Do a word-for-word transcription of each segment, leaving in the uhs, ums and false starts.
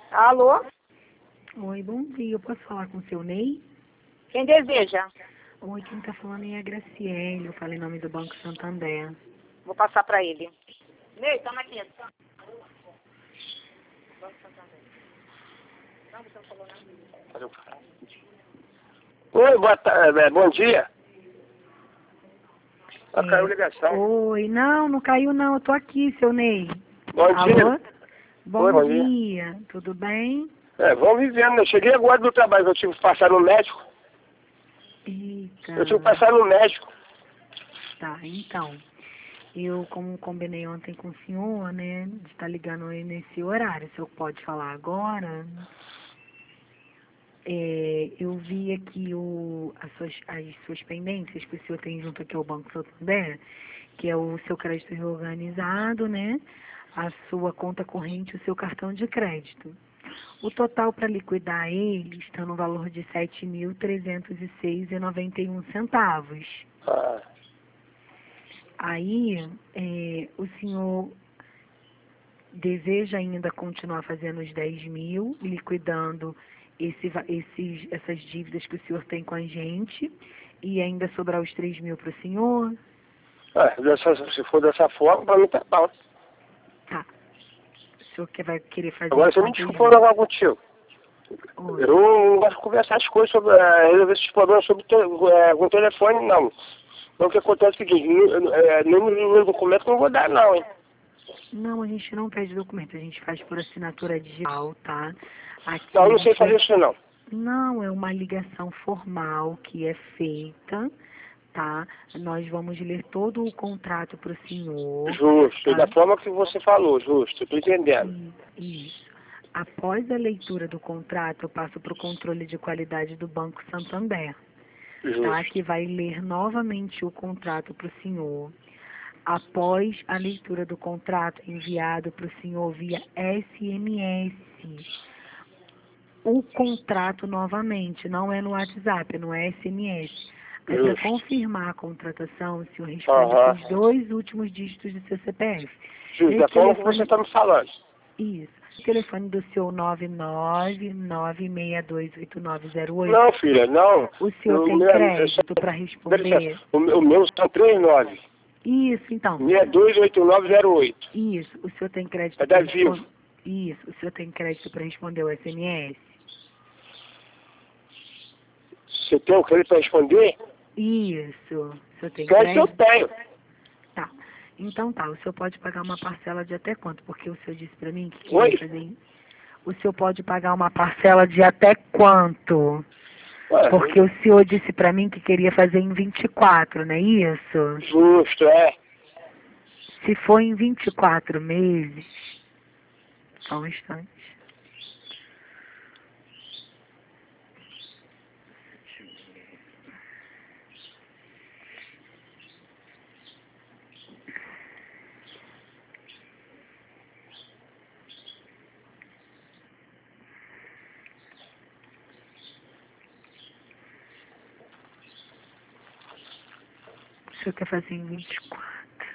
Alô? Oi, bom dia. Eu posso falar com o seu Ney? Quem deseja? Oi, quem tá falando é a Graciele. Eu falo em nome do Banco Santander. Vou passar pra ele. Ney, toma aqui. Oi, boa tarde, bom dia. Ah, caiu a ligação. Oi, não, não caiu não. Eu tô aqui, seu Ney. Bom Alô? dia. Bom, Oi, bom dia. dia. Tudo bem? É, vamos vivendo. Eu cheguei agora do trabalho, eu tive que passar no médico. Eita. Eu tive que passar no médico. Tá, então. Eu, como combinei ontem com o senhor, né, de estar ligando aí nesse horário, o senhor pode falar agora? É, eu vi aqui o, as, suas, as suas pendências que o senhor tem junto aqui ao Banco Santander, que é o seu crédito reorganizado, né, a sua conta corrente e o seu cartão de crédito. O total para liquidar ele está no valor de sete mil trezentos e seis reais e noventa e um centavos. Ah, Aí, é, o senhor deseja ainda continuar fazendo os dez mil, liquidando esse, va- esses, essas dívidas que o senhor tem com a gente, e ainda sobrar os três mil para o senhor? ah, dessa- se for dessa forma, pra mim tá bom. Tá. O senhor que vai querer fazer Agora você me quantos desculpa mil? falar contigo. Oi. Eu não gosto de conversar as coisas sobre, eh, resolver esses problemas sobre te, eh, com telefone, não. Então o que acontece é o seguinte, nu- eh, número de documento eu não vou dar não, hein. Não, a gente não pede documento, a gente faz por assinatura digital, tá? Aqui Não, eu a não sei gente vai... fazer isso não. Não, é uma ligação formal que é feita, tá? Nós vamos ler todo o contrato para o senhor, Justo, tá? da forma que você falou, justo, eu tô entendendo. E- Isso. Após a leitura do contrato, eu passo para o controle de qualidade do Banco Santander, tá? Justo. Que vai ler novamente o contrato para o senhor. Após a leitura do contrato enviado para o senhor via S M S, o contrato novamente, não é no WhatsApp, é no S M S. Aí, para Justo. confirmar a contratação, o senhor responde Aham. com os dois últimos dígitos do seu C P F. Justo, da Esse forma que telefone, você está me falando. isso. O telefone do seu nove nove nove seis dois oito nove zero oito. Não, filha, não. O senhor O tem meu, é crédito para dá responder? licença, o meu, o meu são três nove. Isso, então. seis dois oito nove zero oito. Isso. O senhor tem crédito É para da responder? Vivo. Isso. O senhor tem crédito para responder o S M S? Você tem o crédito para responder? Isso. O senhor tem Crédito eu crédito? tenho. Tá. Então tá, o senhor pode pagar uma parcela de até quanto? Porque o senhor disse pra mim que queria Oi? fazer isso. O senhor pode pagar uma parcela de até quanto? Ué, Porque o senhor disse pra mim que queria fazer em vinte e quatro, não é isso? justo, é. Se for em vinte e quatro meses, só um instante. O senhor quer fazer em vinte e quatro.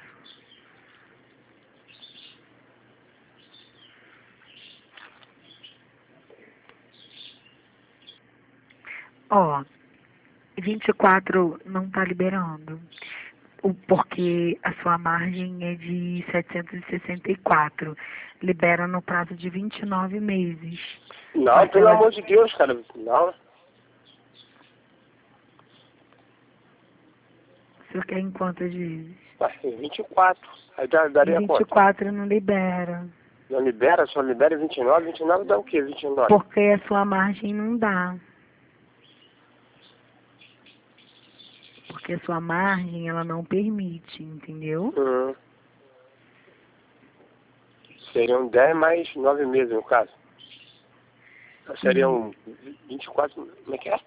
Ó, vinte e quatro não tá liberando. O- Porque a sua margem é de setecentos e sessenta e quatro. Libera no prazo de vinte e nove meses. Não, Parcela pelo amor de Deus, cara. Não. O senhor quer em quantas vezes? Ué, em vinte e quatro. Aí dá- Em daria vinte e quanto? quatro não libera. Não libera, só libera em vinte e nove. vinte e nove dá o quê? vinte e nove? Porque a sua margem não dá. Porque a sua margem, ela não permite, entendeu? Hum. Seriam dez mais nove meses, no caso. Seriam vinte e quatro. Como é que é?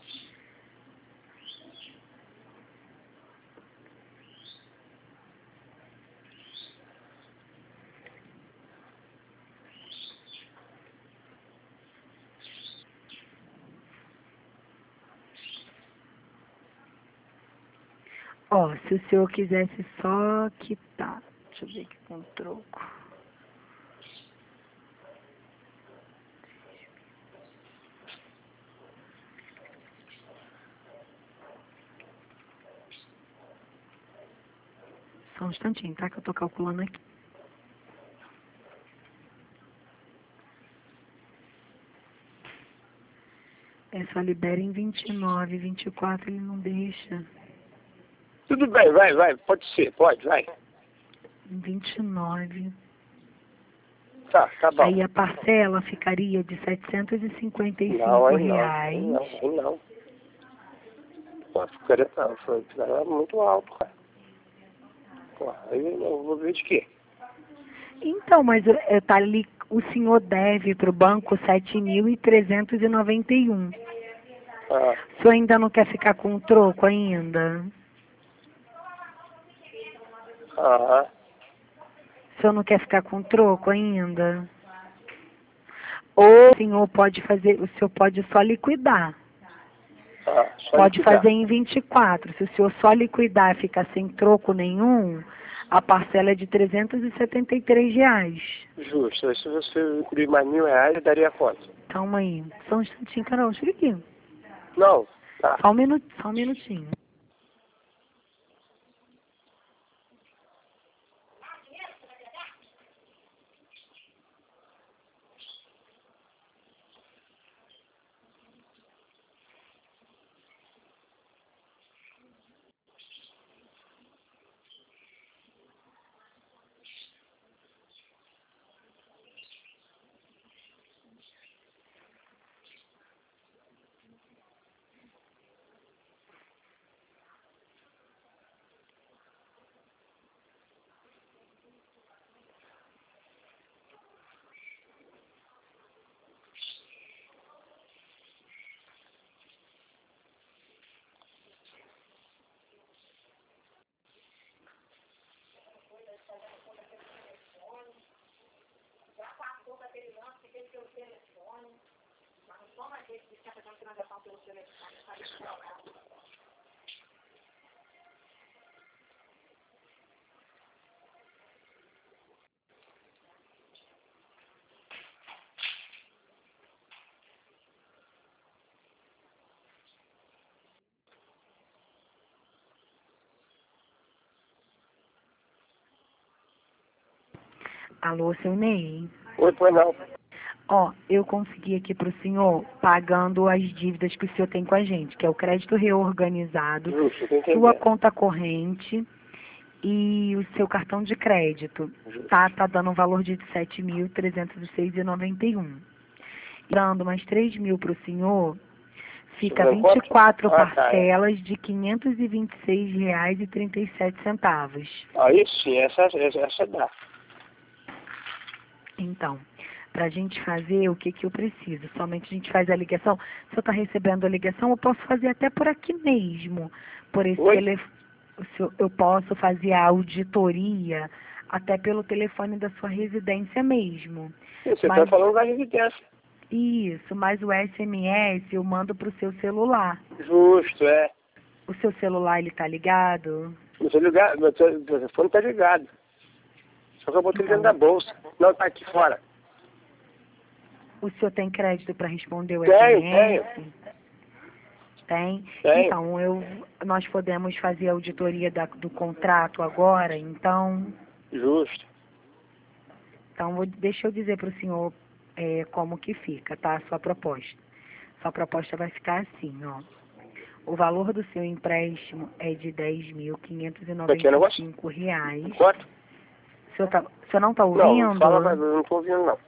Ó, se o senhor quisesse só quitar. Deixa eu ver aqui com troco. Só um instantinho, tá? Que eu tô calculando aqui. É, só libera em vinte e nove, vinte e quatro ele não deixa. Tudo bem, vai, vai, pode ser, pode, vai. Em vinte e nove. Tá, tá bom. Aí a parcela ficaria de setecentos e cinquenta e Não, cinco aí não, reais. aí não, aí não. Pô, ficaria, não, foi, ficaria muito alto, cara. Pô, aí eu vou ver de quê? Então, mas é, tá ali, o senhor deve para o banco sete mil trezentos e noventa e um. Ah, O senhor ainda não quer ficar com o troco ainda? ah, O senhor não quer ficar com o troco ainda? Ou o senhor pode fazer, o senhor pode só liquidar. ah, só Pode liquidar. fazer em vinte e quatro. Se o senhor só liquidar e ficar sem troco nenhum, a parcela é de trezentos e setenta e três reais. Justo, aí se você incluir mais mil reais, daria quanto? Calma aí. Só um instantinho, Carol. Chega aqui. Não, tá. Só um minuto, só um minutinho. Alô, seu Ney? Oi, pois não. Ó, eu consegui aqui para o senhor pagando as dívidas que o senhor tem com a gente, que é o crédito reorganizado, Justo, tô entendendo. sua conta corrente e o seu cartão de crédito. Tá, tá dando um valor de sete mil trezentos e seis reais e noventa e um. Dando mais três mil para o senhor, fica Sobrando vinte e quatro quanto? Ah, tá, é. parcelas de quinhentos e vinte e seis reais e trinta e sete centavos. Aí sim, essa, essa, essa dá. Então, para a gente fazer, o que que eu preciso? Somente a gente faz a ligação. Se eu estou recebendo a ligação, eu posso fazer até por aqui mesmo. Por esse Oi? telefone. Eu posso fazer a auditoria até pelo telefone da sua residência mesmo. Você Mas- tá falando da residência. Isso, mas o S M S eu mando para o seu celular. Justo, é. O seu celular, ele tá ligado? Meu celular, meu te- meu telefone tá ligado. Só que eu botei dentro da bolsa. Não, tá aqui fora. O senhor tem crédito para responder o Tenho, S M S? Tem? Tenho. Então, eu, nós podemos fazer a auditoria da- do contrato agora, então, Justo. então vou- deixa eu dizer para o senhor é, como que fica, tá? A sua proposta. Sua proposta vai ficar assim, ó. O valor do seu empréstimo é de dez mil quinhentos e noventa e cinco reais. Quanto? O senhor, tá, o senhor não está Não, ouvindo? não fala, mas eu não tô ouvindo, não.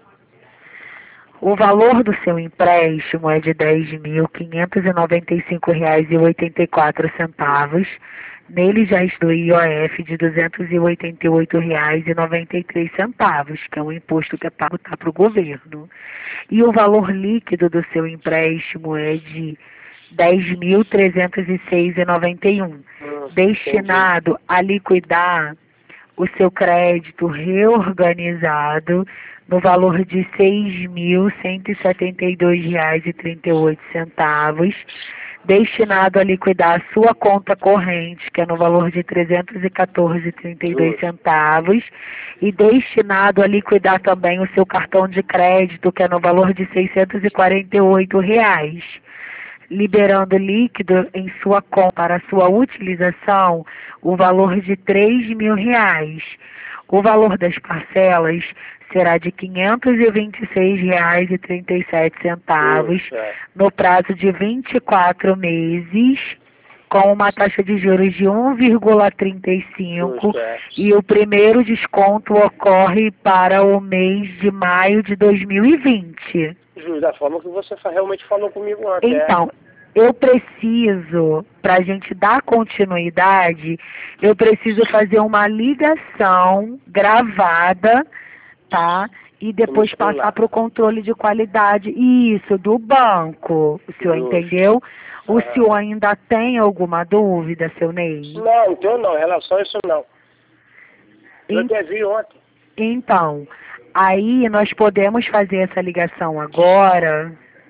O valor do seu empréstimo é de dez mil quinhentos e noventa e cinco reais e oitenta e quatro centavos. Nele já exclui I O F de duzentos e oitenta e oito reais e noventa e três centavos, que é um imposto que é pago tá, para o governo. E o valor líquido do seu empréstimo é de dez mil trezentos e seis reais e noventa e um, Hum, destinado a liquidar o seu crédito reorganizado no valor de seis mil cento e setenta e dois reais e trinta e oito centavos, destinado a liquidar a sua conta corrente, que é no valor de trezentos e quatorze reais e trinta e dois centavos, e destinado a liquidar também o seu cartão de crédito, que é no valor de seiscentos e quarenta e oito reais. liberando líquido em sua conta para sua utilização o valor de três mil reais. O valor das parcelas será de quinhentos e vinte e seis reais e trinta e sete centavos no prazo de vinte e quatro meses, com uma taxa de juros de um vírgula trinta e cinco, e o primeiro desconto ocorre para o mês de maio de dois mil e vinte. Justo, da forma que você fa- realmente falou comigo antes. Então, eu preciso, para a gente dar continuidade, eu preciso fazer uma ligação gravada, tá? E depois No celular. passar para o controle de qualidade, isso, do banco. O senhor Justo. entendeu? O Ah. senhor ainda tem alguma dúvida, seu Ney? Não, então não, em relação a isso não. Eu En- até vi ontem. Então, aí nós podemos fazer essa ligação agora.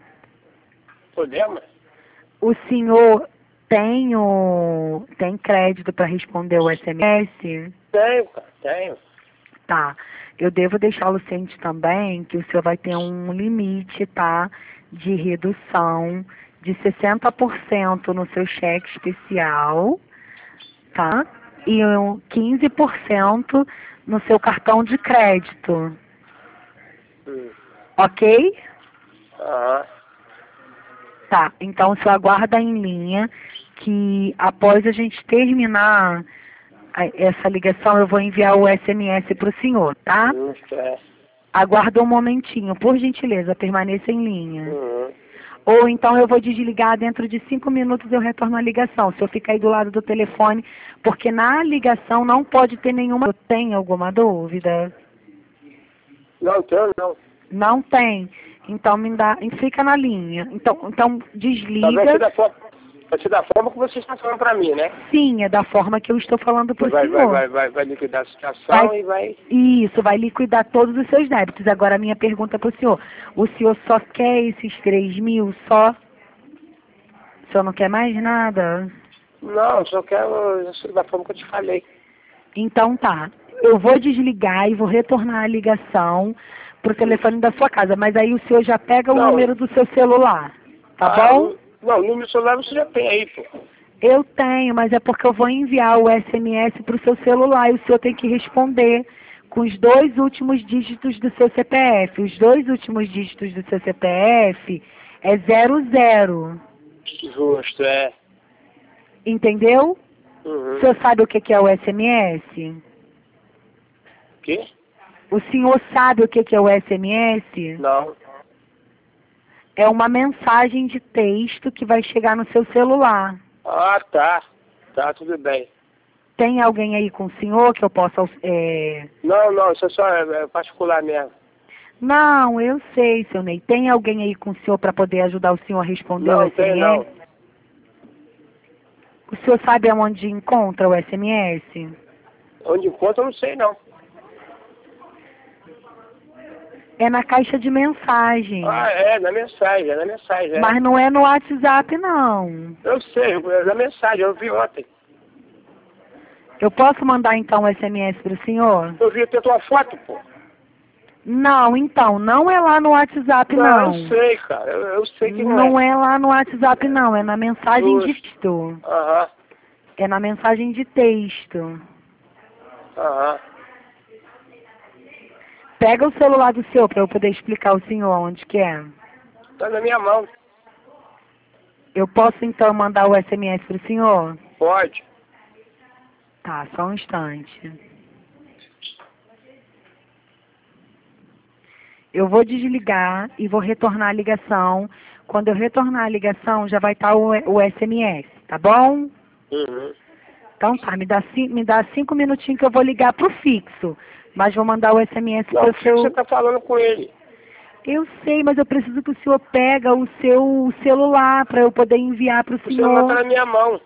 Podemos? O senhor tem, o, tem crédito para responder o S M S? Tenho, cara, tenho. Tá. Eu devo deixá-lo ciente também que o senhor vai ter um limite, tá? De redução de sessenta por cento no seu cheque especial, tá? E um quinze por cento no seu cartão de crédito. Hum. Ok? Aham. Tá, então o senhor aguarda em linha que após a gente terminar a- essa ligação, eu vou enviar o S M S para o senhor, tá? Justo, é. Aguarda um momentinho, por gentileza, permaneça em linha. Uhum. Ou então eu vou desligar, dentro de cinco minutos eu retorno a ligação. Se eu ficar aí do lado do telefone, porque na ligação não pode ter nenhuma... Tem alguma dúvida? Não, tenho não. Não tem. Então me dá, fica na linha. Então, então desliga. Talvez seja da forma, vai ser da forma que você está falando para mim, né? Sim, é da forma que eu estou falando para o Vai, vai, senhor. vai, vai, vai liquidar a situação Vai- e vai... Isso, vai liquidar todos os seus débitos. Agora a minha pergunta para o senhor. O senhor só quer esses três mil só? O senhor não quer mais nada? Não, só quero da forma que eu te falei. Então tá. Eu vou desligar e vou retornar a ligação pro telefone da sua casa. Mas aí o senhor já pega o Não. número do seu celular. Tá Ah, bom? o- Não, o número do celular você já tem aí, pô. Eu tenho, mas é porque eu vou enviar o S M S para o seu celular e o senhor tem que responder com os dois últimos dígitos do seu C P F. Os dois últimos dígitos do seu C P F é zero zero. Justo, é. Entendeu? Uhum. O senhor sabe o que que é o S M S? O quê? O senhor sabe o que que é o S M S? Não. É uma mensagem de texto que vai chegar no seu celular. Ah, tá. Tá, tudo bem. Tem alguém aí com o senhor que eu possa... É... Não, não, isso é só é, é particular mesmo. Não, eu sei, seu Ney. Tem alguém aí com o senhor para poder ajudar o senhor a responder o Não, S M S? tem não. O senhor sabe aonde encontra o S M S? Onde encontra eu não sei não. É na caixa de mensagem. Ah, é, na mensagem, é na mensagem, é. Mas não é no WhatsApp, não. Eu sei, é na mensagem, eu vi ontem. Eu posso mandar então o S M S para o senhor? Eu vi até tua foto, pô. Não, então, não é lá no WhatsApp, não. eu sei, cara, eu, eu sei que não, Não é. é lá no WhatsApp, não. É na mensagem de Justo. texto. Aham, É na mensagem de texto. aham. Pega o celular do senhor para eu poder explicar ao senhor onde que é. Tá na minha mão. Eu posso então mandar o S M S para o senhor? Pode. Tá, só um instante. Eu vou desligar e vou retornar a ligação. Quando eu retornar a ligação, já vai estar o, o S M S, tá bom? Uhum. Então tá, me dá, ci- me dá cinco minutinhos que eu vou ligar pro fixo. Mas vou mandar o S M S Não, pro o que seu... você tá falando com ele? Eu sei, mas eu preciso que o senhor pega o seu celular para eu poder enviar pro O celular tá senhor. na minha mão.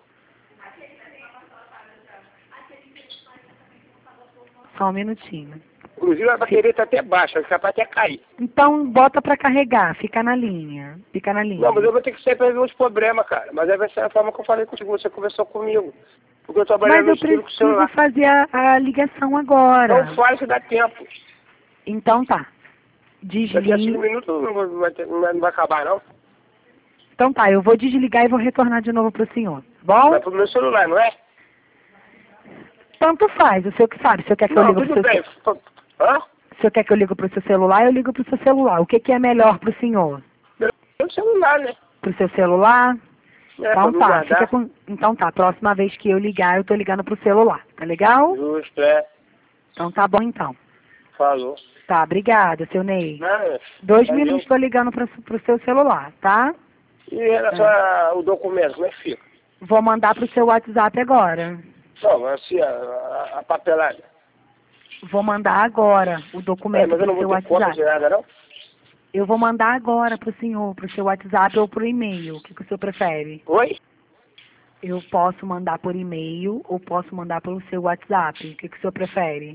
Só um minutinho. Inclusive a bateria tá até baixa, capaz até cair. Então bota para carregar, fica na linha. Fica na linha. Não, mas eu vou ter que sempre resolver os problemas, cara. Mas aí vai ser a forma que eu falei contigo, você conversou comigo. Porque eu trabalhei Mas no eu estúdio com o preciso celular. fazer a, a ligação agora. Não faz, dá tempo. Então tá. Daqui a cinco Desliga. minutos não vai, ter- não vai- não vai acabar, não. Então tá, eu vou desligar e vou retornar de novo pro senhor, tá bom? Vai pro meu celular, não é? Tanto faz, o senhor que sabe. O senhor quer que eu Não, ligue pro tudo seu bem. Hã? O senhor quer que eu ligue pro seu celular? Eu ligo pro seu celular. O que que é melhor pro senhor? Meu celular, né? Pro seu celular? É, Então pra tá, não fica guardar. com... Então tá, próxima vez que eu ligar, eu tô ligando pro celular. Tá legal? Justo, é. Então tá bom então. Falou. Tá, obrigada, seu Ney. Não, Dois valeu. minutos tô ligando pro, pro seu celular, tá? E em relação ao documento, como é que fica? Vou mandar pro seu WhatsApp agora. Não, assim, a, a, a papelada. Vou mandar agora o É, documento mas eu pro não seu vou ter conta de WhatsApp. nada, não? Eu vou mandar agora pro senhor, pro seu WhatsApp ou pro e-mail. O que, que o senhor prefere? Oi? Eu posso mandar por e-mail ou posso mandar pelo seu WhatsApp. O que, que o senhor prefere?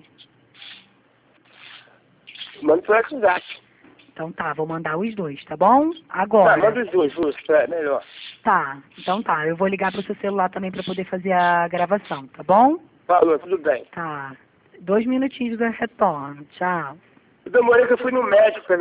Manda pro WhatsApp. Então tá, vou mandar os dois, tá bom? Tá, Agora. manda os dois, justo, é, melhor. Tá, então tá. Eu vou ligar pro seu celular também pra poder fazer a gravação, tá bom? Falou, tudo bem. Tá. Dois minutinhos eu retorno. Tchau. Eu demorei que eu fui no médico,